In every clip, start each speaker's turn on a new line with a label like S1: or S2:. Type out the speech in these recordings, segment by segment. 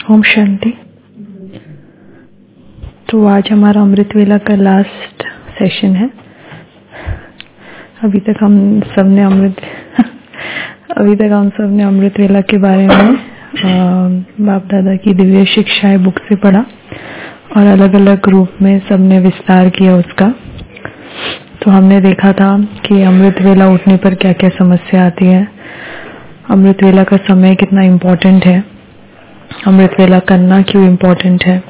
S1: ओम शांति। तो आज हमारा अमृत वेला का लास्ट सेशन है। अभी तक हम सबने अमृत वेला के बारे में बाप दादा की दिव्य शिक्षाएं बुक से पढ़ा और अलग अलग रूप में सबने विस्तार किया उसका। तो हमने देखा था कि अमृत वेला उठने पर क्या क्या समस्या आती है, अमृत वेला का समय कितना इम्पोर्टेंट है, अमृत वेला करना क्यों इम्पोर्टेंट है,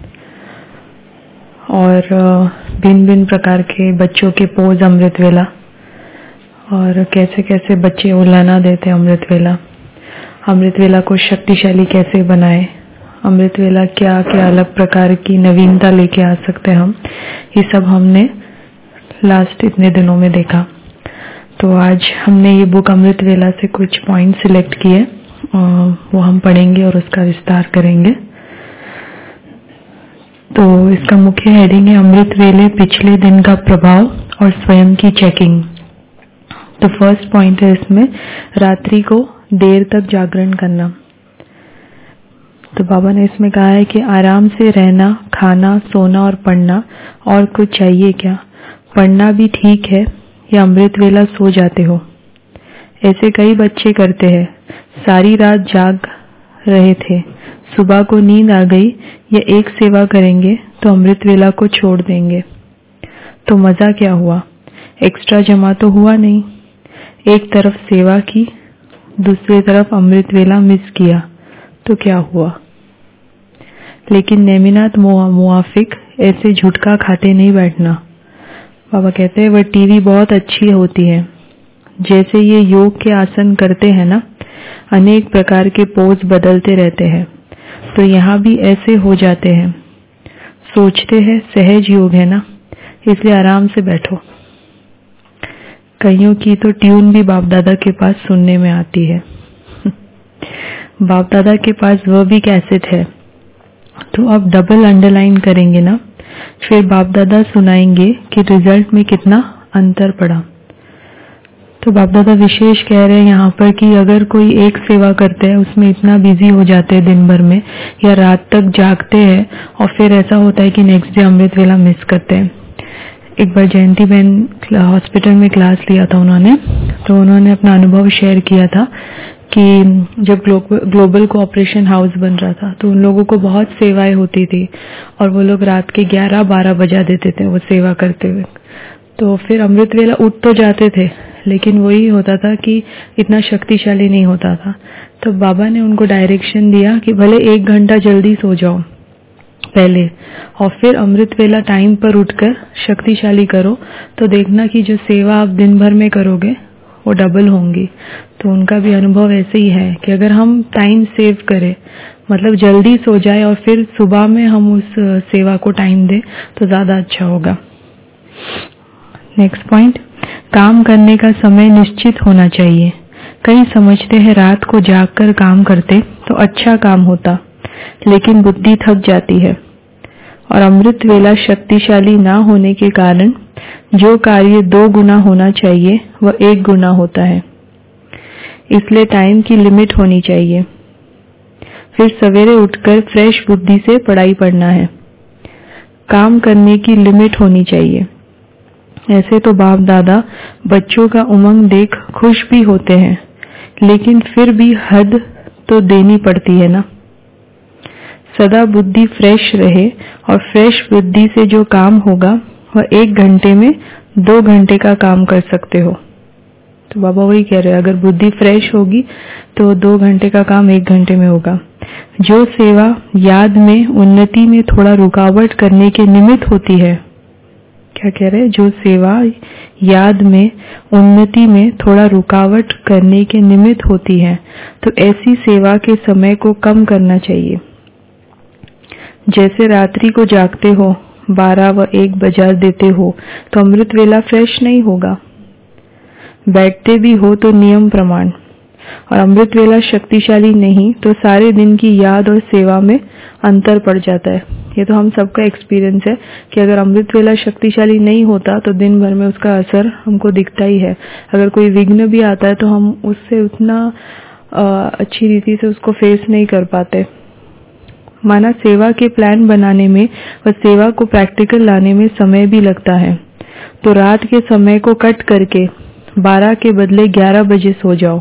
S1: और भिन्न भिन्न प्रकार के बच्चों के पोज अमृत वेला और कैसे कैसे बच्चे उलाना देते अमृत वेला को शक्तिशाली कैसे बनाए, अमृत वेला क्या क्या अलग प्रकार की नवीनता लेके आ सकते हैं हम, ये सब हमने लास्ट इतने दिनों में देखा। तो आज हमने ये बुक अमृत वेला से कुछ पॉइंट सिलेक्ट किए, वो हम पढ़ेंगे और उसका विस्तार करेंगे। तो इसका मुख्य हेडिंग है अमृत वेले पिछले दिन का प्रभाव और स्वयं की चेकिंग। तो फर्स्ट पॉइंट है इसमें रात्रि को देर तक जागरण करना। तो बाबा ने इसमें कहा है कि आराम से रहना, खाना, सोना और पढ़ना, और कुछ चाहिए क्या? पढ़ना भी ठीक है या अमृत वेला सो जाते हो? ऐसे कई बच्चे करते हैं, सारी रात जाग रहे थे, सुबह को नींद आ गई या एक सेवा करेंगे तो अमृत वेला को छोड़ देंगे। तो मजा क्या हुआ? एक्स्ट्रा जमा तो हुआ नहीं। एक तरफ सेवा की, दूसरी तरफ अमृत वेला मिस किया, तो क्या हुआ? लेकिन नेमिनाथ मुआफिक ऐसे झुटका खाते नहीं बैठना। बाबा कहते हैं वह टीवी बहुत अच्छी होती है, जैसे ये योग के आसन करते हैं ना, अनेक प्रकार के पोज बदलते रहते हैं, तो यहाँ भी ऐसे हो जाते हैं। सोचते हैं सहज योग है ना, इसलिए आराम से बैठो। कईयों की तो ट्यून भी बाप दादा के पास सुनने में आती है। बाप दादा के पास वह भी कैसेट है, तो अब डबल अंडरलाइन करेंगे ना, फिर बाप दादा सुनाएंगे कि रिजल्ट में कितना अंतर पड़ा। तो बाप दादा विशेष कह रहे हैं यहाँ पर कि अगर कोई एक सेवा करते हैं, उसमें इतना बिजी हो जाते हैं दिन भर में, या रात तक जागते हैं और फिर ऐसा होता है कि नेक्स्ट डे अमृत वेला मिस करते हैं। एक बार जयंती बहन हॉस्पिटल में क्लास लिया था उन्होंने, तो उन्होंने अपना अनुभव शेयर किया था कि जब ग्लोबल कोऑपरेशन हाउस बन रहा था तो उन लोगों को बहुत सेवाएं होती थी और वो लोग रात के 11-12 बजा देते थे वो सेवा करते हुए। तो फिर अमृत वेला उठ तो जाते थे, लेकिन वही होता था कि इतना शक्तिशाली नहीं होता था। तो बाबा ने उनको डायरेक्शन दिया कि भले 1 घंटा जल्दी सो जाओ पहले, और फिर अमृत वेला टाइम पर उठकर शक्तिशाली करो, तो देखना कि जो सेवा आप दिन भर में करोगे वो डबल होंगी। तो उनका भी अनुभव ऐसे ही है कि अगर हम टाइम सेव करें, मतलब जल्दी सो जाए और फिर सुबह में हम उस सेवा को टाइम दें, तो ज्यादा अच्छा होगा। नेक्स्ट पॉइंट, काम करने का समय निश्चित होना चाहिए। कई समझते हैं रात को जागकर काम करते तो अच्छा काम होता, लेकिन बुद्धि थक जाती है और अमृत वेला शक्तिशाली ना होने के कारण जो कार्य 2 गुना होना चाहिए वह 1 गुना होता है। इसलिए टाइम की लिमिट होनी चाहिए। फिर सवेरे उठकर फ्रेश बुद्धि से पढ़ाई पढ़ना है। काम करने की लिमिट होनी चाहिए। ऐसे तो बाप दादा बच्चों का उमंग देख खुश भी होते हैं, लेकिन फिर भी हद तो देनी पड़ती है ना। सदा बुद्धि फ्रेश रहे और फ्रेश बुद्धि से जो काम होगा वह 1 घंटे में 2 घंटे का काम कर सकते हो। तो बाबा वही कह रहे हैं, अगर बुद्धि फ्रेश होगी तो 2 घंटे का काम 1 घंटे में होगा। जो सेवा याद में उन्नति में थोड़ा रुकावट करने के निमित्त होती है, क्या कह रहे हैं, जो सेवा याद में उन्नति में थोड़ा रुकावट करने के निमित्त होती है, तो ऐसी सेवा के समय को कम करना चाहिए। जैसे रात्रि को जागते हो, 12 व 1 बजा देते हो, तो अमृत वेला फ्रेश नहीं होगा। बैठते भी हो तो नियम प्रमाण, और अमृत वेला शक्तिशाली नहीं तो सारे दिन की याद और सेवा में अंतर पड़ जाता है। ये तो हम सबका एक्सपीरियंस है कि अगर अमृत वेला शक्तिशाली नहीं होता तो दिन भर में उसका असर हमको दिखता ही है। अगर कोई विघ्न भी आता है तो हम उससे उतना अच्छी रीति से उसको फेस नहीं कर पाते। माना सेवा के प्लान बनाने में और सेवा को प्रैक्टिकल लाने में समय भी लगता है, तो रात के समय को कट करके 12 के बदले 11 बजे सो जाओ।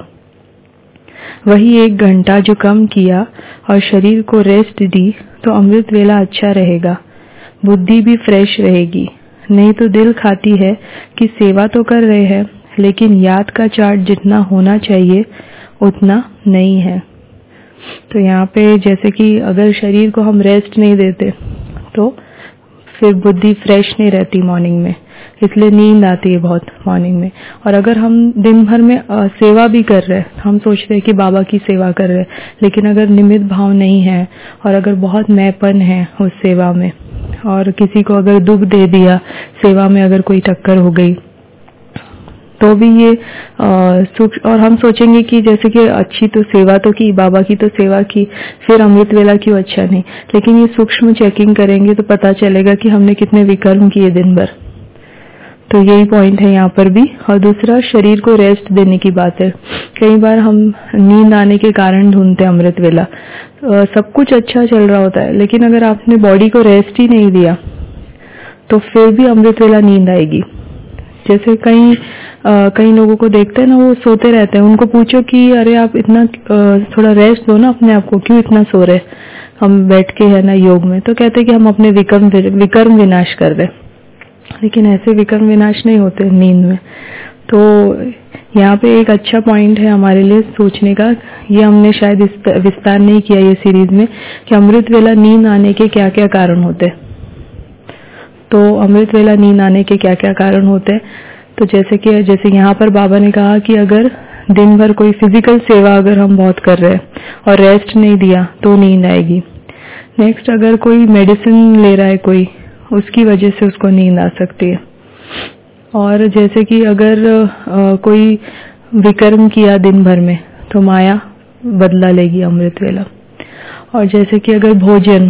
S1: वही 1 घंटा जो कम किया और शरीर को रेस्ट दी तो अमृत वेला अच्छा रहेगा, बुद्धि भी फ्रेश रहेगी। नहीं तो दिल खाती है कि सेवा तो कर रहे हैं लेकिन याद का चार्ट जितना होना चाहिए उतना नहीं है। तो यहाँ पे जैसे कि अगर शरीर को हम रेस्ट नहीं देते तो फिर बुद्धि फ्रेश नहीं रहती मॉर्निंग में, इसलिए नींद आती है बहुत मॉर्निंग में। और अगर हम दिन भर में सेवा भी कर रहे हैं, हम सोचते हैं कि बाबा की सेवा कर रहे हैं, लेकिन अगर निमित्त भाव नहीं है और अगर बहुत मैंपन है उस सेवा में और किसी को अगर दुख दे दिया सेवा में, अगर कोई टक्कर हो गई तो भी ये और हम सोचेंगे कि जैसे कि अच्छी तो सेवा तो की, बाबा की तो सेवा की, फिर अमृत वेला क्यों अच्छा नहीं। लेकिन ये सूक्ष्म चेकिंग करेंगे तो पता चलेगा कि हमने कितने विकर्म किए दिन भर। तो यही पॉइंट है यहाँ पर भी। और दूसरा, शरीर को रेस्ट देने की बात है। कई बार हम नींद आने के कारण ढूंढते हैं अमृत वेला। सब कुछ अच्छा चल रहा होता है लेकिन अगर आपने बॉडी को रेस्ट ही नहीं दिया तो फिर भी अमृत वेला नींद आएगी। जैसे कई लोगों को देखते हैं ना, वो सोते रहते हैं, उनको पूछो कि अरे आप इतना थोड़ा रेस्ट दो ना अपने आप को, क्यों इतना सो रहे, हम बैठ के है ना योग में, तो कहते हैं कि हम अपने विकर्म विनाश कर रहे। लेकिन ऐसे विकर्म विनाश नहीं होते नींद में। तो यहाँ पे एक अच्छा पॉइंट है हमारे लिए सोचने का, ये हमने शायद विस्तार नहीं किया ये सीरीज में, कि अमृत वेला नींद आने के क्या क्या कारण होते हैं। तो अमृत वेला नींद आने के क्या क्या कारण होते हैं, तो जैसे यहाँ पर बाबा ने कहा कि अगर दिन भर कोई फिजिकल सेवा अगर हम बहुत कर रहे हैं और रेस्ट नहीं दिया तो नींद आएगी। नेक्स्ट, अगर कोई मेडिसिन ले रहा है कोई, उसकी वजह से उसको नींद आ सकती है। और जैसे कि अगर कोई विकर्म किया दिन भर में तो माया बदला लेगी अमृत वेला। और जैसे कि अगर भोजन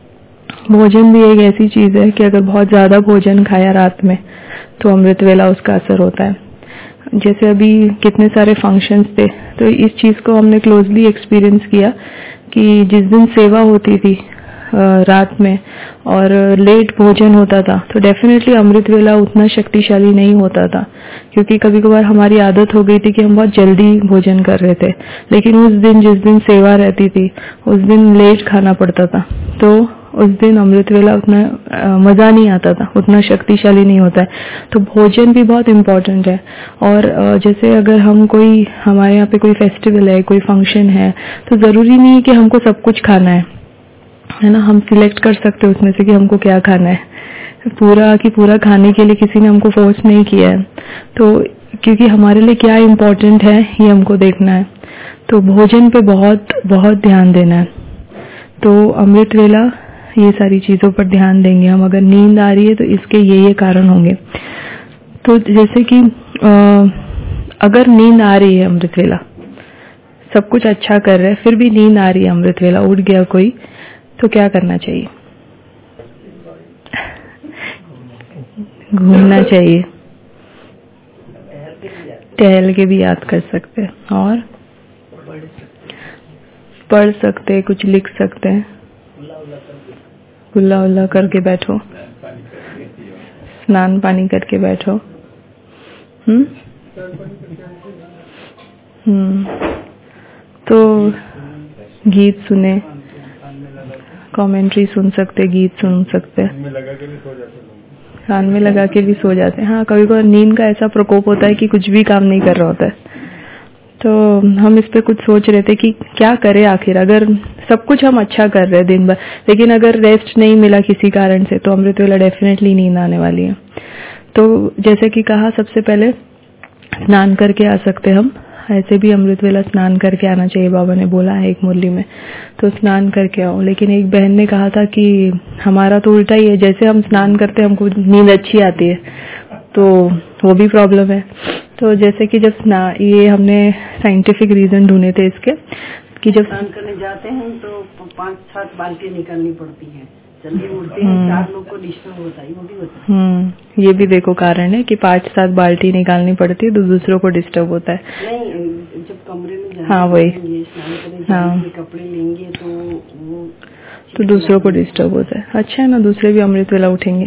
S1: भी एक ऐसी चीज है कि अगर बहुत ज्यादा भोजन खाया रात में तो अमृत वेला उसका असर होता है। जैसे अभी कितने सारे फंक्शंस थे, तो इस चीज को हमने क्लोजली एक्सपीरियंस किया कि जिस दिन सेवा होती थी रात में और लेट भोजन होता था तो डेफिनेटली अमृत वेला उतना शक्तिशाली नहीं होता था, क्योंकि कभी कभार हमारी आदत हो गई थी कि हम बहुत जल्दी भोजन कर रहे थे। लेकिन उस दिन जिस दिन सेवा रहती थी उस दिन लेट खाना पड़ता था, तो उस दिन अमृत वेला उतना मजा नहीं आता था, उतना शक्तिशाली नहीं होता है। तो भोजन भी बहुत इम्पोर्टेंट है। और जैसे अगर हमारे यहाँ पे कोई फेस्टिवल है, कोई फंक्शन है, तो जरूरी नहीं है कि हमको सब कुछ खाना है ना। हम सिलेक्ट कर सकते हैं उसमें से कि हमको क्या खाना है। पूरा खाने के लिए किसी ने हमको फोर्स नहीं किया है, तो क्योंकि हमारे लिए क्या इम्पोर्टेंट है ये हमको देखना है। तो भोजन पे बहुत बहुत ध्यान देना है। तो अमृत वेला ये सारी चीजों पर ध्यान देंगे हम। अगर नींद आ रही है तो इसके ये कारण होंगे। तो जैसे कि अगर नींद आ रही है अमृत वेला, सब कुछ अच्छा कर रहे हैं, फिर भी नींद आ रही है अमृत वेला, उठ गया कोई, तो क्या करना चाहिए? घूमना चाहिए, टहल के भी याद कर सकते हैं, और पढ़ सकते हैं, कुछ लिख सकते हैं, गुल्ला उल्ला करके बैठो, स्नान पानी करके बैठो। तो गीत सुने, कमेंट्री सुन सकते, गीत सुन सकते, कान में लगा के भी सो जाते हैं। हाँ, कभी कभी नींद का ऐसा प्रकोप होता है कि कुछ भी काम नहीं कर रहा होता है, तो हम इस पे कुछ सोच रहे थे कि क्या करें आखिर। अगर सब कुछ हम अच्छा कर रहे हैं दिन भर, लेकिन अगर रेस्ट नहीं मिला किसी कारण से, तो अमृत वेला डेफिनेटली नींद आने वाली है। तो जैसे कि कहा, सबसे पहले स्नान करके आ सकते हम। ऐसे भी अमृत वेला स्नान करके आना चाहिए, बाबा ने बोला है एक मुरली में, तो स्नान करके आओ। लेकिन एक बहन ने कहा था कि हमारा तो उल्टा ही है, जैसे हम स्नान करते हैं हमको नींद अच्छी आती है, तो वो भी प्रॉब्लम है। तो जैसे कि जब ये हमने साइंटिफिक रीजन ढूंढे थे इसके, कि जब
S2: स्नान करने जाते हैं तो 5-7 बाल्टी निकालनी पड़ती है, जल्दी उठते हैं, 4 लोग को डिस्टर्ब होता है, वो भी होता है।
S1: ये भी देखो कारण है कि 5-7 बाल्टी निकालनी पड़ती है तो दूसरों को डिस्टर्ब होता है।
S2: नहीं, जब कमरे में
S1: हाँ वही,
S2: हाँ कपड़े लेंगे तो
S1: दूसरों को डिस्टर्ब होता है। अच्छा है ना, दूसरे भी अमृत वेला उठेंगे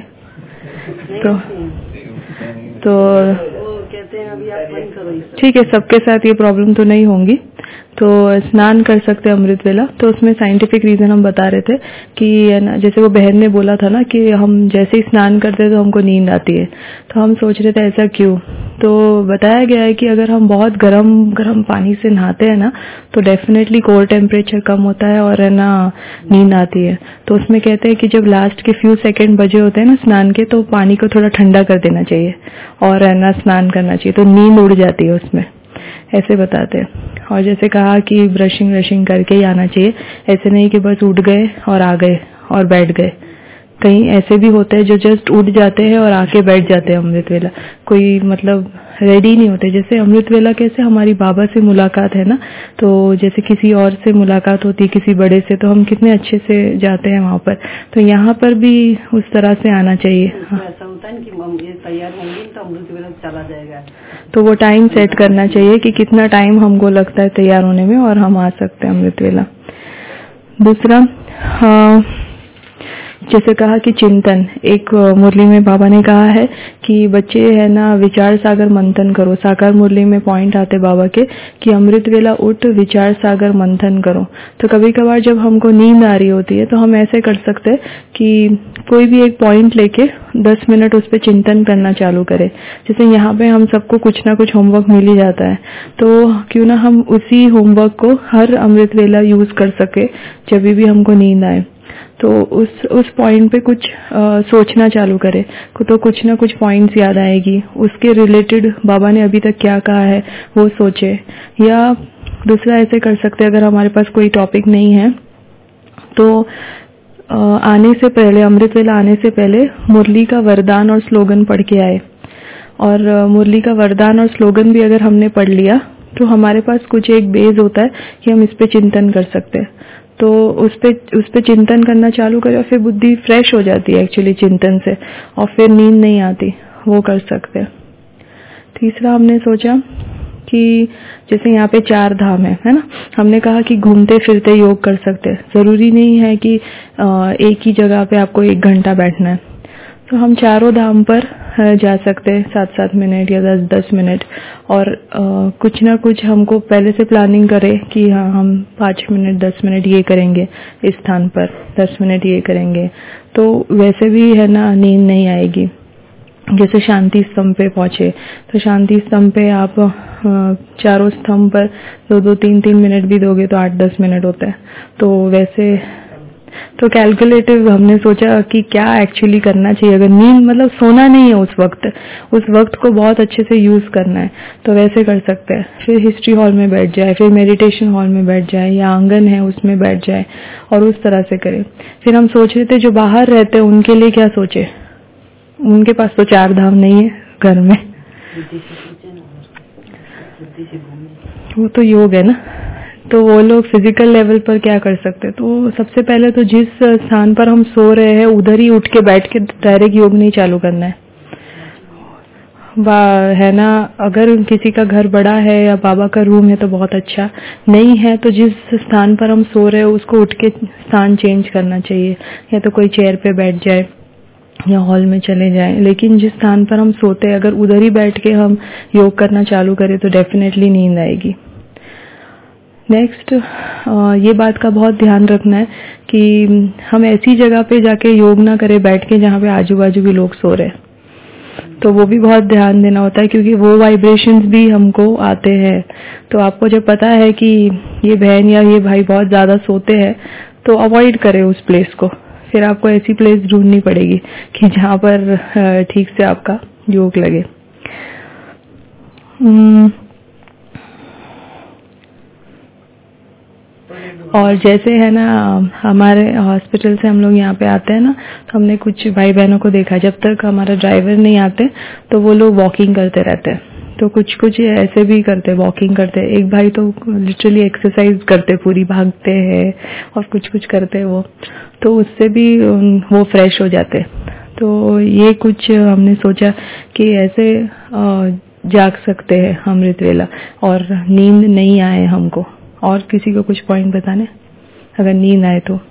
S1: तो
S2: कहते हैं अभी आप बंद करो।
S1: ठीक है, सबके साथ ये प्रॉब्लम तो नहीं होंगी। तो स्नान कर सकते हैं अमृत वेला। तो उसमें साइंटिफिक रीजन हम बता रहे थे कि जैसे वो बहन ने बोला था ना कि हम जैसे ही स्नान करते हैं तो हमको नींद आती है, तो हम सोच रहे थे ऐसा क्यों। तो बताया गया है कि अगर हम बहुत गर्म पानी से नहाते हैं ना तो डेफिनेटली कोर टेम्परेचर कम होता है और है ना नींद आती है। तो उसमें कहते हैं कि जब लास्ट के फ्यू सेकंड बजे होते हैं ना स्नान के, तो पानी को थोड़ा ठंडा कर देना चाहिए और है ना स्नान करना चाहिए, तो नींद उड़ जाती है उसमें, ऐसे बताते हैं। और जैसे कहा कि ब्रशिंग करके ही आना चाहिए, ऐसे नहीं कि बस उठ गए और आ गए और बैठ गए। कहीं ऐसे भी होते हैं जो जस्ट उठ जाते हैं और आके बैठ जाते हैं अमृत वेला, कोई मतलब रेडी नहीं होते। जैसे अमृत वेला कैसे हमारी बाबा से मुलाकात है ना, तो जैसे किसी और से मुलाकात होती है किसी बड़े से, तो हम कितने अच्छे से जाते हैं वहाँ पर, तो यहाँ पर भी उस तरह से आना चाहिए।
S2: ऐसा होता है कि ये तैयार होंगे तो अमृत वेला चला जाएगा,
S1: तो वो टाइम सेट करना चाहिए कि कितना टाइम हमको लगता है तैयार होने में और हम आ सकते हैं अमृत वेला। दूसरा, जैसे कहा कि चिंतन, एक मुरली में बाबा ने कहा है कि बच्चे है ना विचार सागर मंथन करो। साकार मुरली में पॉइंट आते बाबा के कि अमृत वेला उठ विचार सागर मंथन करो। तो कभी कभार जब हमको नींद आ रही होती है तो हम ऐसे कर सकते हैं कि कोई भी एक पॉइंट लेके 10 मिनट उस पर चिंतन करना चालू करें। जैसे यहाँ पे हम सबको कुछ ना कुछ होमवर्क मिल ही जाता है, तो क्यों ना हम उसी होमवर्क को हर अमृत वेला यूज कर सके जब भी हमको नींद आए। तो उस पॉइंट पे कुछ सोचना चालू करे तो कुछ ना कुछ पॉइंट्स याद आएगी, उसके रिलेटेड बाबा ने अभी तक क्या कहा है वो सोचे। या दूसरा ऐसे कर सकते हैं, अगर हमारे पास कोई टॉपिक नहीं है तो आने से पहले, अमृत वेला आने से पहले मुरली का वरदान और स्लोगन पढ़ के आए। और मुरली का वरदान और स्लोगन भी अगर हमने पढ़ लिया तो हमारे पास कुछ एक बेस होता है कि हम इस पे चिंतन कर सकते हैं। तो उस पे चिंतन करना चालू करें और फिर बुद्धि फ्रेश हो जाती है एक्चुअली चिंतन से, और फिर नींद नहीं आती, वो कर सकते हैं। तीसरा हमने सोचा कि जैसे यहाँ पे 4 धाम है ना, हमने कहा कि घूमते फिरते योग कर सकते हैं। जरूरी नहीं है कि एक ही जगह पे आपको 1 घंटा बैठना है, तो हम 4 धाम पर जा सकते हैं 7-7 मिनट या 10-10 मिनट। और कुछ ना कुछ हमको पहले से प्लानिंग करें कि हाँ हम 5 मिनट 10 मिनट ये करेंगे इस स्थान पर, 10 मिनट ये करेंगे, तो वैसे भी है ना नींद नहीं आएगी। जैसे शांति स्तंभ पे पहुंचे तो शांति स्तंभ पे आप चारों स्तंभ पर 2-2 3-3 मिनट भी दोगे तो 8-10 मिनट होता है। तो वैसे तो कैलकुलेटिव हमने सोचा कि क्या एक्चुअली करना चाहिए। अगर नींद मतलब सोना नहीं है उस वक्त को बहुत अच्छे से यूज करना है तो वैसे कर सकते हैं। फिर हिस्ट्री हॉल में बैठ जाए, फिर मेडिटेशन हॉल में बैठ जाए, या आंगन है उसमें बैठ जाए और उस तरह से करें। फिर हम सोच रहे थे जो बाहर रहते हैं उनके लिए क्या सोचे, उनके पास तो 4 धाम नहीं है घर में, वो तो योग है ना, तो वो लोग फिजिकल लेवल पर क्या कर सकते हैं। तो सबसे पहले तो जिस स्थान पर हम सो रहे हैं उधर ही उठ के बैठ के डायरेक्ट योग नहीं चालू करना है ना। अगर किसी का घर बड़ा है या बाबा का रूम है तो बहुत अच्छा, नहीं है तो जिस स्थान पर हम सो रहे हैं उसको उठ के स्थान चेंज करना चाहिए, या तो कोई चेयर पे बैठ जाए या हॉल में चले जाएं। लेकिन जिस स्थान पर हम सोते हैं अगर उधर ही बैठ के हम योग करना चालू करें तो डेफिनेटली नींद आएगी। नेक्स्ट, ये बात का बहुत ध्यान रखना है कि हम ऐसी जगह पे जाके योग ना करें बैठ के जहाँ पे आजू बाजू भी लोग सो रहे, तो वो भी बहुत ध्यान देना होता है क्योंकि वो वाइब्रेशंस भी हमको आते हैं। तो आपको जब पता है कि ये बहन या ये भाई बहुत ज्यादा सोते हैं तो अवॉइड करें उस प्लेस को, फिर आपको ऐसी प्लेस ढूंढनी पड़ेगी कि जहाँ पर ठीक से आपका योग लगे। और जैसे है ना हमारे हॉस्पिटल से हम लोग यहाँ पे आते हैं ना, तो हमने कुछ भाई बहनों को देखा जब तक हमारा ड्राइवर नहीं आते तो वो लोग वॉकिंग करते रहते हैं। तो कुछ ऐसे भी करते, वॉकिंग करते। एक भाई तो लिटरली एक्सरसाइज करते, पूरी भागते हैं और कुछ करते हैं वो, तो उससे भी वो फ्रेश हो जाते। तो ये कुछ हमने सोचा कि ऐसे जाग सकते हैं अमृत वेला और नींद नहीं आए हमको। और किसी को कुछ पॉइंट बताने अगर नींद आए तो?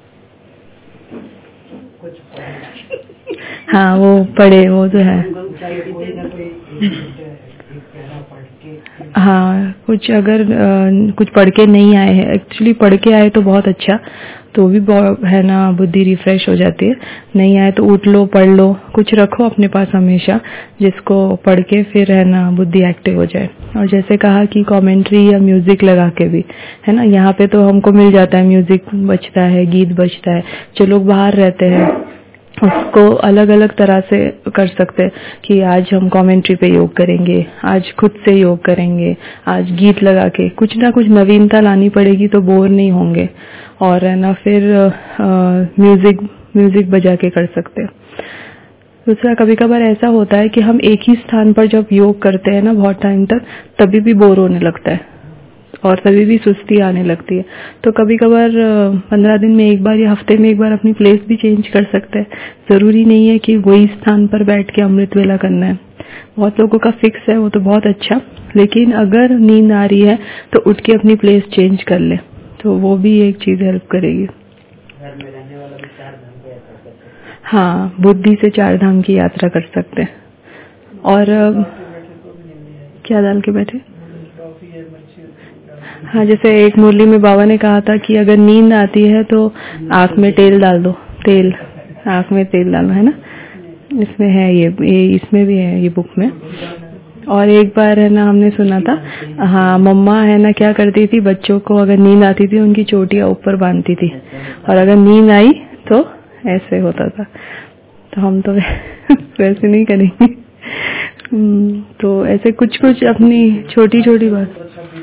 S1: हाँ वो पढ़े, वो तो है। हाँ कुछ अगर कुछ पढ़ के नहीं आए हैं, एक्चुअली पढ़ के आए तो बहुत अच्छा, तो भी है ना, बुद्धि रिफ्रेश हो जाती है। नहीं आए तो उठ लो, पढ़ लो, कुछ रखो अपने पास हमेशा जिसको पढ़ के फिर है ना बुद्धि एक्टिव हो जाए। और जैसे कहा कि कमेंट्री या म्यूजिक लगा के भी है ना, यहाँ पे तो हमको मिल जाता है, म्यूजिक बजता है, गीत बजता है। जो लोग बाहर रहते हैं उसको अलग अलग तरह से कर सकते हैं कि आज हम कमेंट्री पे योग करेंगे, आज खुद से योग करेंगे, आज गीत लगा के कुछ ना कुछ नवीनता लानी पड़ेगी तो बोर नहीं होंगे। और है ना फिर म्यूजिक बजा के कर सकते हैं। दूसरा, कभी कभार ऐसा होता है कि हम एक ही स्थान पर जब योग करते हैं ना बहुत टाइम तक, तभी भी बोर होने लगता है और तभी भी सुस्ती आने लगती है। तो कभी कभार 15 दिन में एक बार या हफ्ते में एक बार अपनी प्लेस भी चेंज कर सकते हैं। जरूरी नहीं है कि वही स्थान पर बैठ के अमृत वेला करना है। बहुत लोगों का फिक्स है, वो तो बहुत अच्छा, लेकिन अगर नींद आ रही है तो उठ के अपनी प्लेस चेंज कर ले, तो वो भी एक चीज हेल्प करेगी।
S3: घर में रहने वाला भी 4 धाम की यात्रा कर सकते हैं।
S1: हाँ, बुद्धि से 4 धाम की यात्रा कर सकते हैं। और क्या डाल के बैठे? हाँ, जैसे एक मुरली में बाबा ने कहा था कि अगर नींद आती है तो आँख में तेल डाल दो, तेल, आँख में तेल डालो, है ना। इसमें है ये इसमें भी है ये बुक में। और एक बार है ना हमने सुना था, हाँ, मम्मा है ना क्या करती थी, बच्चों को अगर नींद आती थी उनकी चोटियां ऊपर बांधती थी, और अगर नींद आई तो ऐसे होता था। तो हम तो वैसे नहीं करेंगे। तो ऐसे कुछ कुछ अपनी छोटी छोटी बात,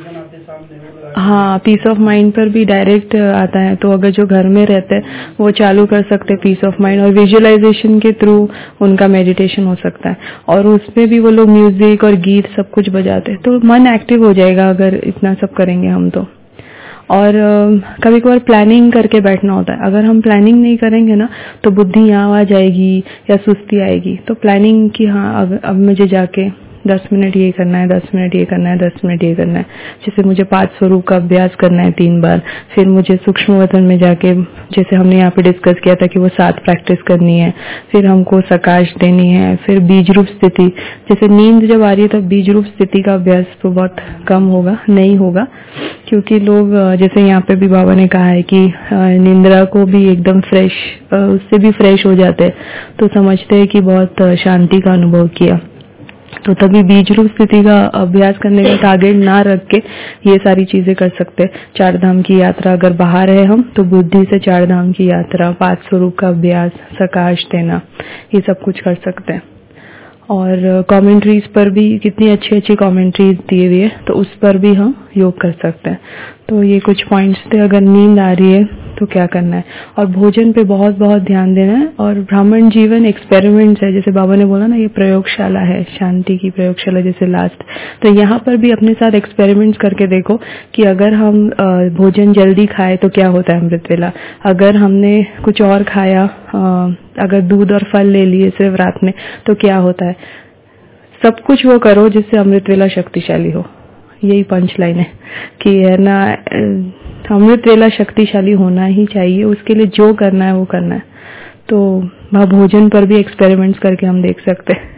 S1: हाँ, पीस ऑफ माइंड पर भी डायरेक्ट आता है। तो अगर जो घर में रहते हैं वो चालू कर सकते हैं पीस ऑफ माइंड, और विजुअलाइजेशन के थ्रू उनका मेडिटेशन हो सकता है। और उसमें भी वो लोग म्यूजिक और गीत सब कुछ बजाते हैं, तो मन एक्टिव हो जाएगा अगर इतना सब करेंगे हम तो। और कभी कभार प्लानिंग करके बैठना होता है। अगर हम प्लानिंग नहीं करेंगे ना तो बुद्धि यहाँ आ जाएगी या सुस्ती आएगी। तो प्लानिंग की, हाँ, अब मुझे जाके 10 मिनट ये करना है, 10 मिनट ये करना है, 10 मिनट ये करना है। जैसे मुझे 5 स्वरूप का अभ्यास करना है 3 बार, फिर मुझे सूक्ष्म वतन में जाके, जैसे हमने यहाँ पे डिस्कस किया था कि वो 7 प्रैक्टिस करनी है, फिर हमको सकाश देनी है, फिर बीज रूप स्थिति। जैसे नींद जब आ रही है तब बीज रूप स्थिति का अभ्यास तो बहुत कम होगा, नहीं होगा, क्योंकि लोग, जैसे यहाँ पे भी बाबा ने कहा है कि निंद्रा को भी एकदम फ्रेश, उससे भी फ्रेश हो जाते हैं, तो समझते हैं कि बहुत शांति का अनुभव किया। तो तभी बीज रूप स्थिति का अभ्यास करने का टारगेट ना रख के ये सारी चीजें कर सकते हैं। 4 धाम की यात्रा, अगर बाहर है हम तो बुद्धि से 4 धाम की यात्रा, 5 स्वरूप का अभ्यास, सकाश देना, ये सब कुछ कर सकते हैं। और कमेंट्रीज पर भी कितनी अच्छी अच्छी कमेंट्रीज दी हुई है, तो उस पर भी हम योग कर सकते हैं। तो ये कुछ पॉइंट्स थे, अगर नींद आ रही है तो क्या करना है। और भोजन पे बहुत बहुत ध्यान देना है। और ब्राह्मण जीवन एक्सपेरिमेंट्स है, जैसे बाबा ने बोला ना, ये प्रयोगशाला है, शांति की प्रयोगशाला जैसे लास्ट। तो यहाँ पर भी अपने साथ एक्सपेरिमेंट्स करके देखो कि अगर हम भोजन जल्दी खाए तो क्या होता है अमृत वेला, अगर हमने कुछ और खाया, अगर दूध और फल ले लिए सिर्फ रात में, तो क्या होता है। सब कुछ वो करो जिससे अमृत वेला शक्तिशाली हो। यही पंच लाइन है कि है ना, अमृत वेला शक्तिशाली होना ही चाहिए, उसके लिए जो करना है वो करना है। तो वह भोजन पर भी एक्सपेरिमेंट्स करके हम देख सकते हैं।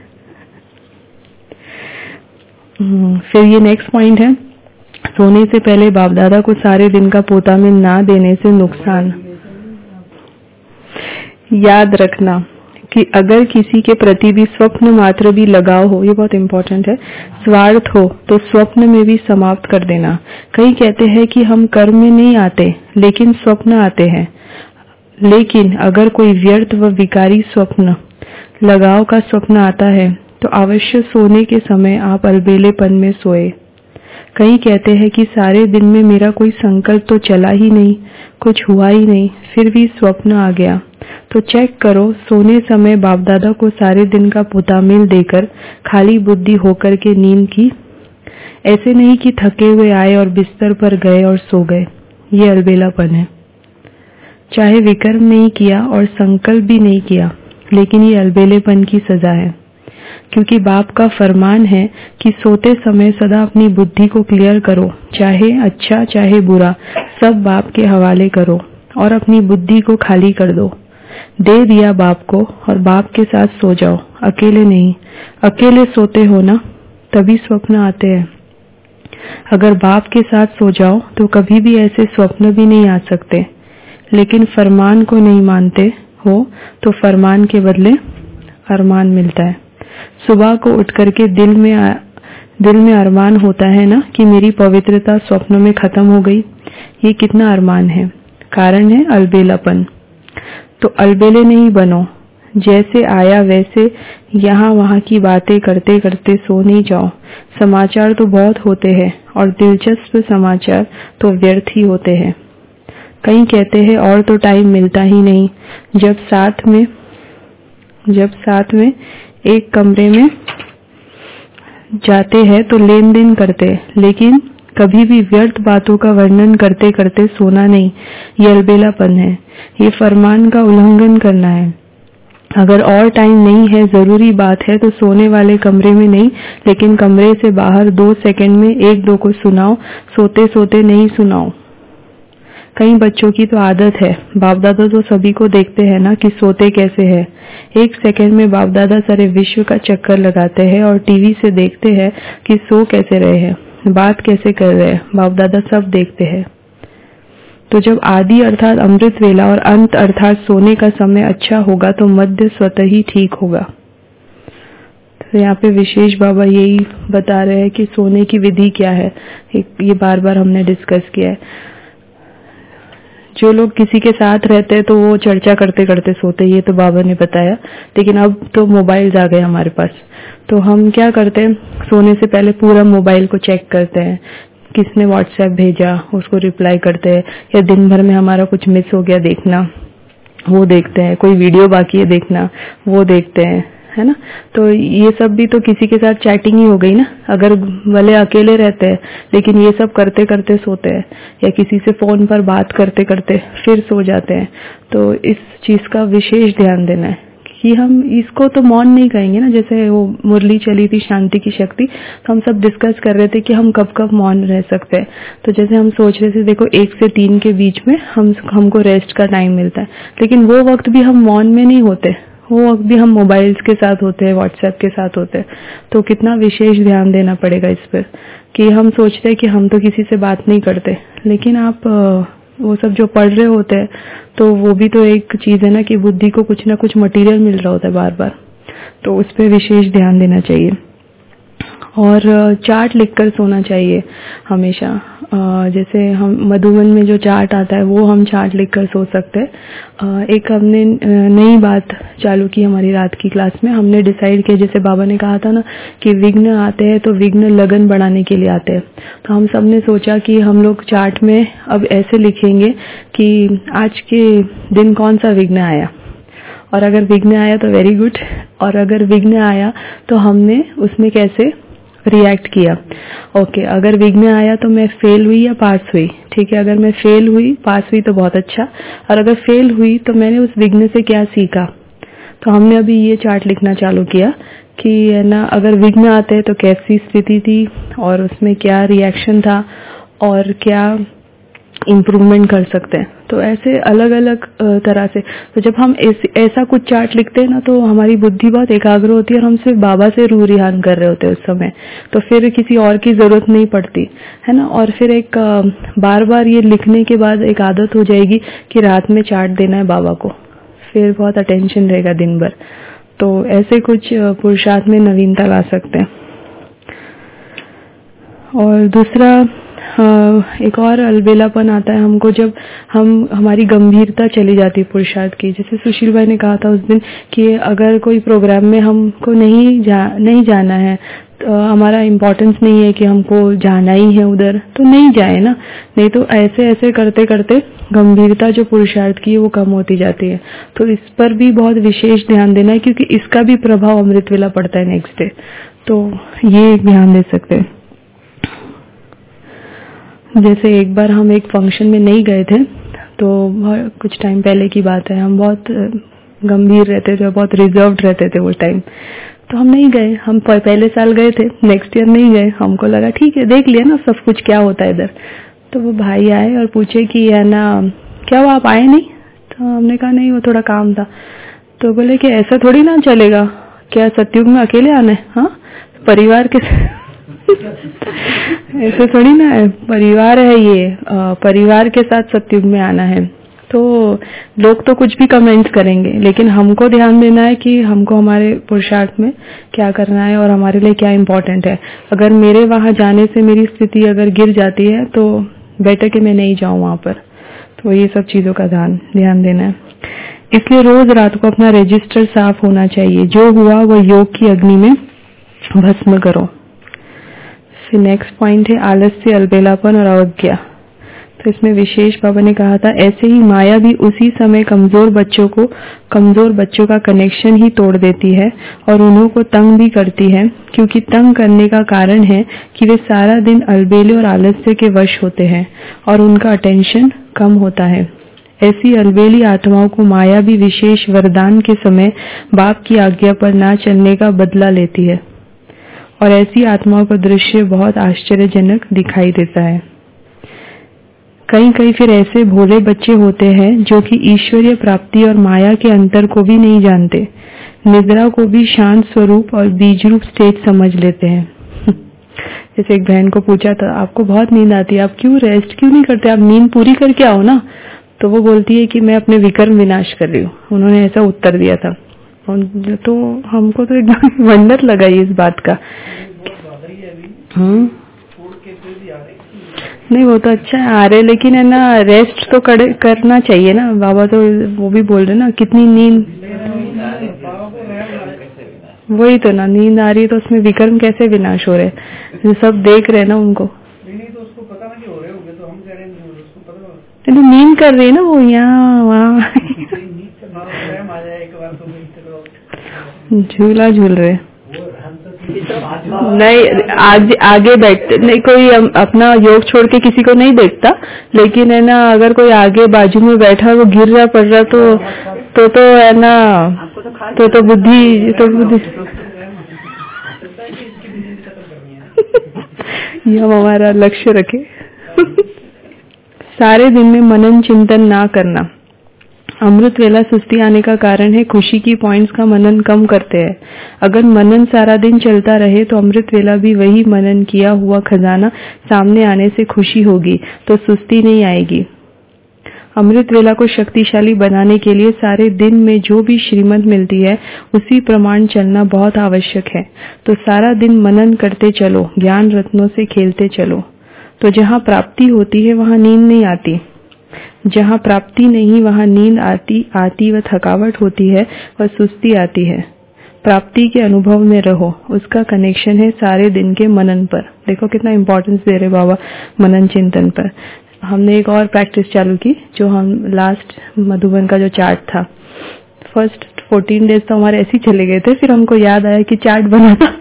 S1: फिर ये नेक्स्ट पॉइंट है, सोने से पहले बाप दादा को सारे दिन का पोता में ना देने से नुकसान। याद रखना कि अगर किसी के प्रति भी स्वप्न मात्र भी लगाव हो, ये बहुत इंपॉर्टेंट है, स्वार्थ हो, तो स्वप्न में भी समाप्त कर देना। कई कहते हैं कि हम कर्म में नहीं आते लेकिन स्वप्न आते हैं, लेकिन अगर कोई व्यर्थ व विकारी स्वप्न, लगाव का स्वप्न आता है तो अवश्य सोने के समय आप अलबेलेपन में सोए। कई कहते हैं कि सारे दिन में मेरा कोई संकल्प तो चला ही नहीं, कुछ हुआ ही नहीं, फिर भी स्वप्न आ गया। तो चेक करो, सोने समय बाप दादा को सारे दिन का पुतामिल देकर खाली बुद्धि होकर के नींद की। ऐसे नहीं कि थके हुए आए और बिस्तर पर गए और सो गए, ये अलबेलापन है। चाहे विकर्म नहीं किया और संकल्प भी नहीं किया, लेकिन ये अलबेलेपन की सजा है। क्योंकि बाप का फरमान है कि सोते समय सदा अपनी बुद्धि को क्लियर करो, चाहे अच्छा चाहे बुरा सब बाप के हवाले करो और अपनी बुद्धि को खाली कर दो। दे दिया बाप को और बाप के साथ सो जाओ, अकेले नहीं। अकेले सोते हो ना, तभी स्वप्न आते हैं। अगर बाप के साथ सो जाओ तो कभी भी ऐसे स्वप्न भी नहीं आ सकते। लेकिन फरमान को नहीं मानते हो तो फरमान के बदले अरमान मिलता है। सुबह को उठ करके दिल में अरमान होता है ना कि मेरी पवित्रता स्वप्न में खत्म हो गई। ये कितना अरमान है, कारण है अलबेलापन। तो अलबेले नहीं बनो, जैसे आया वैसे यहाँ वहाँ की बातें करते करते सो नहीं जाओ। समाचार तो बहुत होते हैं और दिलचस्प समाचार तो व्यर्थ ही होते हैं। कई कहते हैं और तो टाइम मिलता ही नहीं। जब साथ में एक कमरे में जाते हैं तो लेन देन करते, लेकिन कभी भी व्यर्थ बातों का वर्णन करते करते सोना नहीं। ये अलबेलापन है, ये फरमान का उल्लंघन करना है। अगर और टाइम नहीं है, जरूरी बात है, तो सोने वाले कमरे में नहीं लेकिन कमरे से बाहर 2 सेकंड में एक दो को सुनाओ, सोते सोते नहीं सुनाओ। कई बच्चों की तो आदत है, बाप दादा तो सभी को देखते हैं ना कि सोते कैसे हैं। 1 सेकंड में बाप दादा सारे विश्व का चक्कर लगाते हैं और टीवी से देखते हैं कि सो कैसे रहे हैं, बात कैसे कर रहे हैं, बाप दादा सब देखते हैं। तो जब आदि अर्थात अमृत वेला और अंत अर्थात सोने का समय अच्छा होगा तो मध्य स्वतः ही ठीक होगा। तो यहाँ पे विशेष बाबा यही बता रहे हैं कि सोने की विधि क्या है। ये बार बार हमने डिस्कस किया है। जो लोग किसी के साथ रहते हैं तो वो चर्चा करते करते सोते, ये तो बाबा ने बताया। लेकिन अब तो मोबाइल्स आ गए हमारे पास, तो हम क्या करते हैं, सोने से पहले पूरा मोबाइल को चेक करते हैं, किसने व्हाट्सएप भेजा उसको रिप्लाई करते हैं, या दिन भर में हमारा कुछ मिस हो गया देखना वो देखते हैं, कोई वीडियो बाकी है देखना वो देखते हैं, है ना। तो ये सब भी तो किसी के साथ चैटिंग ही हो गई ना। अगर भले अकेले रहते हैं लेकिन ये सब करते करते सोते हैं, या किसी से फोन पर बात करते करते फिर सो जाते हैं। तो इस चीज का विशेष ध्यान देना है कि हम इसको तो मौन नहीं कहेंगे ना। जैसे वो मुरली चली थी शांति की शक्ति, तो हम सब डिस्कस कर रहे थे कि हम कब कब मौन रह सकते हैं। तो जैसे हम सोच रहे थे देखो 1 से 3 के बीच में हमको रेस्ट का टाइम मिलता है, लेकिन वो वक्त भी हम मौन में नहीं होते, वो वक्त भी हम मोबाइल्स के साथ होते हैं, व्हाट्सएप के साथ होते हैं। तो कितना विशेष ध्यान देना पड़ेगा इस पर कि हम सोचते हैं कि हम तो किसी से बात नहीं करते, लेकिन आप वो सब जो पढ़ रहे होते हैं तो वो भी तो एक चीज है ना कि बुद्धि को कुछ ना कुछ मटेरियल मिल रहा होता है बार बार, तो उस पर विशेष ध्यान देना चाहिए। और चार्ट लिखकर सोना चाहिए हमेशा। जैसे हम मधुबन में जो चार्ट आता है वो हम चार्ट लिखकर सो सकते हैं। एक हमने नई बात चालू की हमारी रात की क्लास में। हमने डिसाइड किया, जैसे बाबा ने कहा था ना कि विघ्न आते हैं तो विघ्न लगन बढ़ाने के लिए आते हैं, तो हम सब ने सोचा कि हम लोग चार्ट में अब ऐसे लिखेंगे कि आज के दिन कौन सा विघ्न आया, और अगर विघ्न आया तो वेरी गुड, और अगर विघ्न आया तो हमने उसमें कैसे रिएक्ट किया। ओके, अगर विघ्न आया तो मैं फेल हुई या पास हुई, ठीक है। अगर मैं फेल हुई, पास हुई तो बहुत अच्छा, और अगर फेल हुई तो मैंने उस विघ्न से क्या सीखा। तो हमने अभी ये चार्ट लिखना चालू किया कि है ना, अगर विघ्न आते हैं तो कैसी स्थिति थी और उसमें क्या रिएक्शन था और क्या इम्प्रूवमेंट कर सकते हैं। तो ऐसे अलग अलग तरह से, तो जब हम ऐसा कुछ चार्ट लिखते हैं ना तो हमारी बुद्धि बहुत एकाग्र होती है और हम सिर्फ बाबा से रूह रिहान कर रहे होते हैं उस समय, तो फिर किसी और की जरूरत नहीं पड़ती है ना। और फिर एक बार बार ये लिखने के बाद एक आदत हो जाएगी कि रात में चार्ट देना है बाबा को, फिर बहुत अटेंशन रहेगा दिन भर। तो ऐसे कुछ पुरुषार्थ में नवीनता ला सकते हैं। और दूसरा एक और अलबेलापन आता है हमको जब हमारी गंभीरता चली जाती है पुरुषार्थ की। जैसे सुशील भाई ने कहा था उस दिन कि अगर कोई प्रोग्राम में हमको नहीं जाना है, तो हमारा इम्पोर्टेंस नहीं है कि हमको जाना ही है उधर, तो नहीं जाए ना। नहीं तो ऐसे ऐसे करते करते गंभीरता जो पुरुषार्थ की है वो कम होती जाती है। तो इस पर भी बहुत विशेष ध्यान देना है, क्योंकि इसका भी प्रभाव अमृत वेला पड़ता है नेक्स्ट डे। तो ये ध्यान दे सकते हैं। जैसे एक बार हम एक फंक्शन में नहीं गए थे, तो कुछ टाइम पहले की बात है, हम बहुत गंभीर रहते थे, बहुत रिजर्व्ड रहते थे वो टाइम। तो हम नहीं गए। हम पहले साल गए थे, नेक्स्ट ईयर नहीं गए। हमको लगा ठीक है, देख लिया ना सब कुछ क्या होता है इधर। तो वो भाई आए और पूछे कि है ना क्या हुआ, आप आए नहीं? तो हमने कहा नहीं, वो थोड़ा काम था। तो बोले कि ऐसा थोड़ी ना चलेगा, क्या सतयुग में अकेले आना है? हाँ, परिवार के ऐसे थोड़ी ना है, परिवार है ये, परिवार के साथ सतयुग में आना है। तो लोग तो कुछ भी कमेंट्स करेंगे, लेकिन हमको ध्यान देना है कि हमको हमारे पुरुषार्थ में क्या करना है और हमारे लिए क्या इम्पोर्टेंट है। अगर मेरे वहां जाने से मेरी स्थिति अगर गिर जाती है तो बेटर कि मैं नहीं जाऊं वहां पर। तो ये सब चीजों का ध्यान देना है। इसलिए रोज रात को अपना रजिस्टर साफ होना चाहिए। जो हुआ वो योग की अग्नि में भस्म करो। फिर नेक्स्ट पॉइंट है आलस्य, अलबेलापन और अवज्ञा। तो इसमें विशेष बाबा ने कहा था, ऐसे ही माया भी उसी समय कमजोर बच्चों का कनेक्शन ही तोड़ देती है और उन्हों को तंग भी करती है, क्योंकि तंग करने का कारण है कि वे सारा दिन अलबेले और आलस्य के वश होते हैं और उनका अटेंशन कम होता है। ऐसी अलबेली आत्माओं को माया भी विशेष वरदान के समय बाप की आज्ञा पर ना चलने का बदला लेती है और ऐसी आत्माओं का दृश्य बहुत आश्चर्यजनक दिखाई देता है। कई फिर ऐसे भोले बच्चे होते हैं जो कि ईश्वरीय प्राप्ति और माया के अंतर को भी नहीं जानते, निद्रा को भी शांत स्वरूप और बीज रूप स्टेज समझ लेते हैं। जैसे एक बहन को पूछा था, आपको बहुत नींद आती है, आप क्यों रेस्ट क्यों नहीं करते, आप नींद पूरी करके आओ ना। तो वो बोलती है कि मैं अपने विकर्म विनाश कर रही हूँ। उन्होंने ऐसा उत्तर दिया था। तो हमको तो एकदम वंडर लगा इस बात का। नहीं, वो तो अच्छा है आ रहे, लेकिन है ना रेस्ट तो करना चाहिए ना। बाबा तो वो भी बोल रहे ना, कितनी नींद, वही तो ना, नींद आ रही है तो उसमें विकर्म कैसे विनाश हो रहे, सब देख रहे ना उनको। तो उसको पता नहीं हो रहे होंगे, तो हम कह रहे हैं उसको पता है, नींद कर रही है ना वो यहाँ वहाँ झूला झूल रहे नहीं, आगे बैठते नहीं, कोई अपना योग छोड़ के किसी को नहीं देखता, लेकिन है ना अगर कोई आगे बाजू में बैठा वो गिर रहा पड़ रहा तो है ना, तो बुद्धि ये हम हमारा लक्ष्य रखे। सारे दिन में मनन चिंतन ना करना। अमृत वेला सुस्ती आने का कारण है, खुशी की पॉइंट्स का मनन कम करते हैं। अगर मनन सारा दिन चलता रहे तो अमृत वेला भी वही मनन किया हुआ खजाना सामने आने से खुशी होगी, तो सुस्ती नहीं आएगी। अमृत वेला को शक्तिशाली बनाने के लिए सारे दिन में जो भी श्रीमत मिलती है उसी प्रमाण चलना बहुत आवश्यक है। तो सारा दिन मनन करते चलो, ज्ञान रत्नों से खेलते चलो। तो जहाँ प्राप्ति होती है वहाँ नींद नहीं आती, जहाँ प्राप्ति नहीं वहाँ नींद आती व थकावट होती है और सुस्ती आती है। प्राप्ति के अनुभव में रहो, उसका कनेक्शन है सारे दिन के मनन पर। देखो कितना इम्पोर्टेंस दे रहे बाबा मनन चिंतन पर। हमने एक और प्रैक्टिस चालू की, जो हम लास्ट मधुबन का जो चार्ट था, फर्स्ट 14 डेज तो हमारे ऐसे ही चले गए थे। फिर हमको याद आया कि चार्ट बना था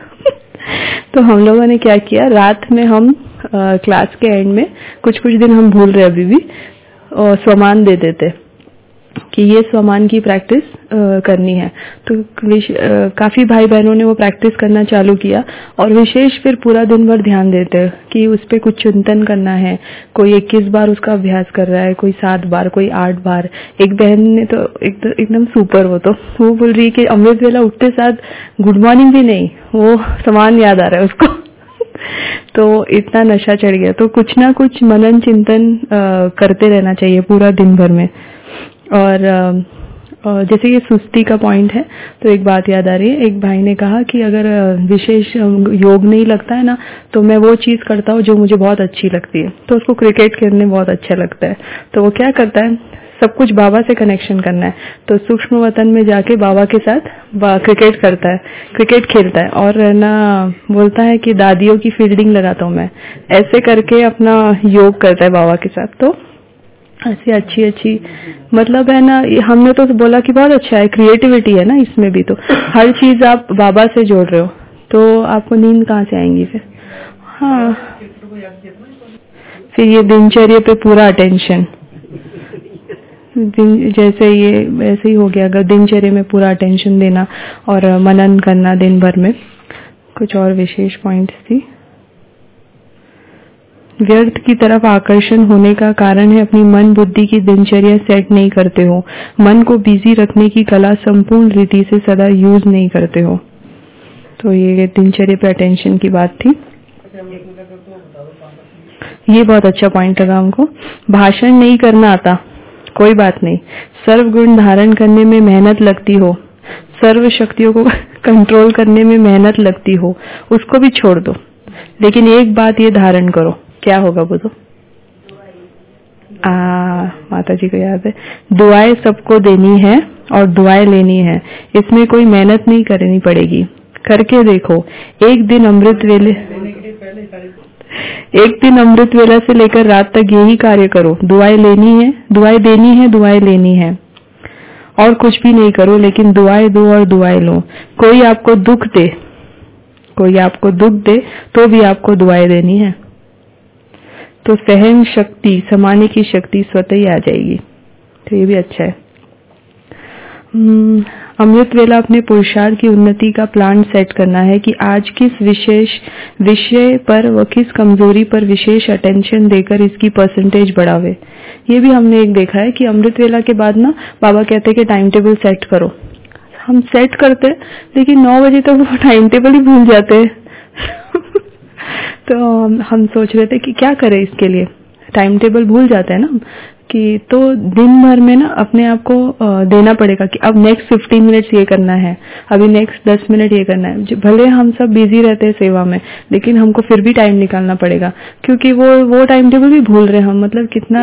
S1: तो हम लोगों ने क्या किया, रात में हम क्लास के एंड में कुछ दिन हम भूल रहे अभी भी, और स्वमान दे देते कि ये स्वमान की प्रैक्टिस करनी है। तो काफी भाई बहनों ने वो प्रैक्टिस करना चालू किया और विशेष फिर पूरा दिन भर ध्यान देते कि उस पे कुछ चिंतन करना है। कोई 21 बार उसका अभ्यास कर रहा है, कोई 7 बार, कोई 8 बार। एक बहन ने तो एकदम सुपर, वो बोल रही है कि अमृत वेला उठते साथ गुड मॉर्निंग भी नहीं, वो समान याद आ रहा है उसको तो इतना नशा चढ़ गया। तो कुछ ना कुछ मनन चिंतन करते रहना चाहिए पूरा दिन भर में। और जैसे ये सुस्ती का पॉइंट है, तो एक बात याद आ रही है, एक भाई ने कहा कि अगर विशेष योग नहीं लगता है ना, तो मैं वो चीज करता हूँ जो मुझे बहुत अच्छी लगती है। तो उसको क्रिकेट खेलने बहुत अच्छा लगता है, तो वो क्या करता है, सब कुछ बाबा से कनेक्शन करना है, तो सूक्ष्म वतन में जाके बाबा के साथ क्रिकेट करता है, क्रिकेट खेलता है और ना बोलता है कि दादियों की फील्डिंग लगाता हूँ मैं, ऐसे करके अपना योग करता है बाबा के साथ। तो ऐसी अच्छी मतलब है ना, हमने तो बोला कि बहुत अच्छा है, क्रिएटिविटी है ना इसमें भी। तो हर चीज आप बाबा से जोड़ रहे हो, तो आपको नींद कहाँ से आएंगी फिर। हाँ, फिर ये दिनचर्या पे पूरा अटेंशन, जैसे ये ऐसे ही हो गया, अगर दिनचर्या में पूरा अटेंशन देना और मनन करना दिन भर में। कुछ और विशेष पॉइंट्स थी। व्यर्थ की तरफ आकर्षण होने का कारण है अपनी मन बुद्धि की दिनचर्या सेट नहीं करते हो, मन को बिजी रखने की कला संपूर्ण रीति से सदा यूज नहीं करते हो। तो ये दिनचर्या पे अटेंशन की बात थी। ये बहुत अच्छा पॉइंट लगा हमको। भाषण नहीं करना आता, कोई बात नहीं, सर्व गुण धारण करने में मेहनत लगती हो, सर्व शक्तियों को कंट्रोल करने में मेहनत लगती हो, उसको भी छोड़ दो, लेकिन एक बात ये धारण करो। क्या होगा बोलो? माता जी को याद है, दुआएं सबको देनी है और दुआएं लेनी है, इसमें कोई मेहनत नहीं करनी पड़ेगी, करके देखो। एक दिन अमृत वेला से लेकर रात तक यही कार्य करो। दुआएं लेनी है, दुआएं देनी है, दुआएं लेनी है, और कुछ भी नहीं करो, लेकिन दुआएं दो और दुआएं लो। कोई आपको दुख दे तो भी आपको दुआएं देनी है, तो सहन शक्ति, समाने की शक्ति स्वतः ही आ जाएगी। तो ये भी अच्छा है। अमृत वेला अपने पुरुषार्थ की उन्नति का प्लान सेट करना है कि आज किस विशेष विषय पर व किस कमजोरी पर विशेष अटेंशन देकर इसकी परसेंटेज बढ़ावे। ये भी हमने एक देखा है कि अमृत वेला के बाद ना बाबा कहते हैं कि टाइम टेबल सेट करो। हम सेट करते लेकिन 9 बजे तक वो टाइम टेबल ही भूल जाते हैं। तो हम सोच रहे थे कि क्या करें इसके लिए, टाइम टेबल भूल जाते हैं ना कि, तो दिन भर में ना अपने आप को देना पड़ेगा कि अब नेक्स्ट 15 मिनट्स ये करना है, अभी नेक्स्ट 10 मिनट ये करना है। भले हम सब बिजी रहते हैं सेवा में, लेकिन हमको फिर भी टाइम निकालना पड़ेगा, क्योंकि वो टाइम टेबल भी भूल रहे हैं हम। मतलब कितना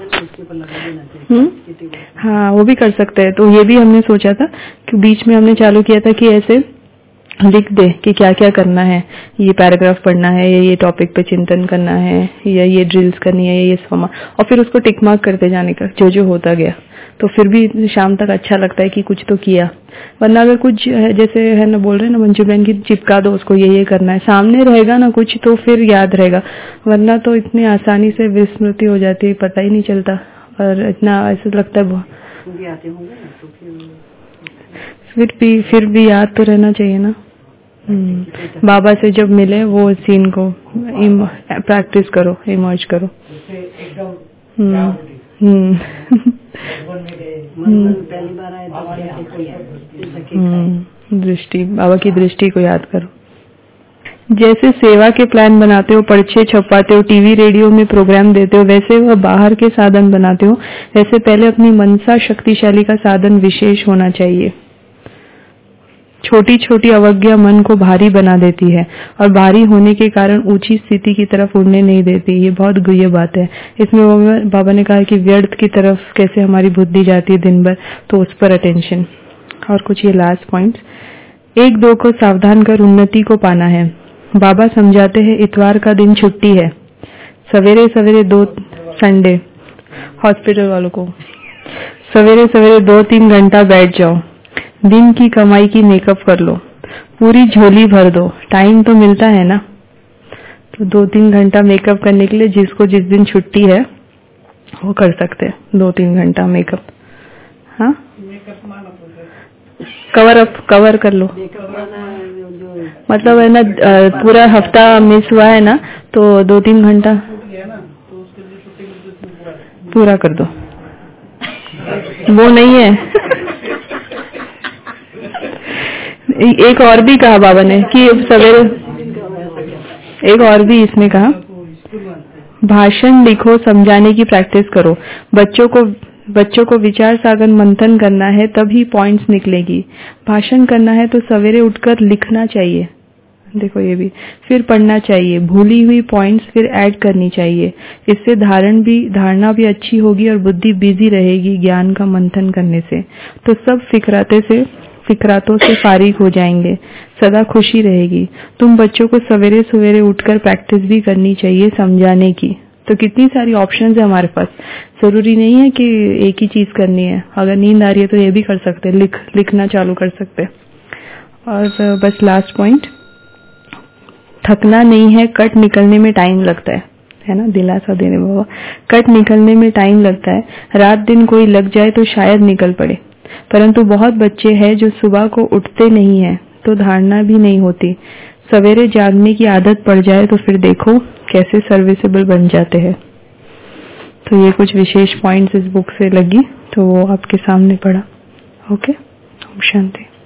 S1: हाँ, वो भी कर सकते हैं। तो ये भी हमने सोचा था कि बीच में हमने चालू किया था कि ऐसे लिख दे कि क्या क्या करना है, ये पैराग्राफ पढ़ना है, या ये टॉपिक पे चिंतन करना है, या ये ड्रिल्स करनी है, या ये समा, और फिर उसको टिक मार्क करते जाने का जो जो होता गया। तो फिर भी शाम तक अच्छा लगता है कि कुछ तो किया। वरना अगर कुछ जैसे है ना, बोल रहे हैं ना मंजू बहन की, चिपका दो उसको, ये करना है, सामने रहेगा ना कुछ तो फिर याद रहेगा, वरना तो इतनी आसानी से विस्मृति हो जाती है, पता ही नहीं चलता, और इतना ऐसा लगता है फिर भी याद तो रहना चाहिए ना। बाबा से जब मिले वो सीन को प्रैक्टिस करो, इमर्ज करो। दृष्टि, बाबा की दृष्टि को याद करो। जैसे सेवा के प्लान बनाते हो, पर्चे छपवाते हो, टीवी रेडियो में प्रोग्राम देते हो, वैसे वह बाहर के साधन बनाते हो, वैसे पहले अपनी मनसा शक्तिशाली का साधन विशेष होना चाहिए। छोटी छोटी अवज्ञा मन को भारी बना देती है और भारी होने के कारण ऊंची स्थिति की तरफ उड़ने नहीं देती। ये बहुत गुह्य बात है। इसमें बाबा ने कहा कि व्यर्थ की तरफ कैसे हमारी बुद्धि जाती है दिन भर, तो उस पर अटेंशन। और कुछ ये लास्ट पॉइंट, 1-2 को सावधान कर उन्नति को पाना है। बाबा समझाते हैं इतवार का दिन छुट्टी है, सवेरे सवेरे 2 संडे हॉस्पिटल वालों को सवेरे सवेरे 2-3 घंटा बैठ जाओ, दिन की कमाई की मेकअप कर लो, पूरी झोली भर दो, टाइम तो मिलता है ना। तो 2-3 घंटा मेकअप करने के लिए जिसको जिस दिन छुट्टी है वो कर सकते हैं, 2-3 घंटा मेकअप। हाँ, कवर कर लो, मतलब है ना, पूरा हफ्ता मिस हुआ है ना, तो 2-3 घंटा पूरा कर दो। वो नहीं है एक और भी कहा बाबा ने कि सवेरे, एक और भी इसमें कहा, भाषण लिखो, समझाने की प्रैक्टिस करो। बच्चों को विचार सागर मंथन करना है, तभी पॉइंट्स निकलेगी। भाषण करना है तो सवेरे उठकर लिखना चाहिए, देखो ये भी, फिर पढ़ना चाहिए, भूली हुई पॉइंट्स फिर ऐड करनी चाहिए। इससे धारणा भी अच्छी होगी और बुद्धि बिजी रहेगी ज्ञान का मंथन करने से। तो सब फिक्रातों से फारिग हो जाएंगे, सदा खुशी रहेगी। तुम बच्चों को सवेरे सवेरे उठकर प्रैक्टिस भी करनी चाहिए समझाने की। तो कितनी सारी ऑप्शंस है हमारे पास, जरूरी नहीं है कि एक ही चीज करनी है। अगर नींद आ रही है तो ये भी कर सकते हैं, लिखना चालू कर सकते हैं। और बस लास्ट पॉइंट, थकना नहीं है, कट निकलने में टाइम लगता है। है ना, दिलासा देने बाबा। कट निकलने में टाइम लगता है, रात दिन कोई लग जाए तो शायद निकल पड़े, परंतु बहुत बच्चे हैं जो सुबह को उठते नहीं हैं तो धारणा भी नहीं होती, सवेरे जागने की आदत पड़ जाए तो फिर देखो कैसे सर्विसेबल बन जाते हैं। तो ये कुछ विशेष पॉइंट्स इस बुक से लगी तो वो आपके सामने पढ़ा। ओके, ओम शांति।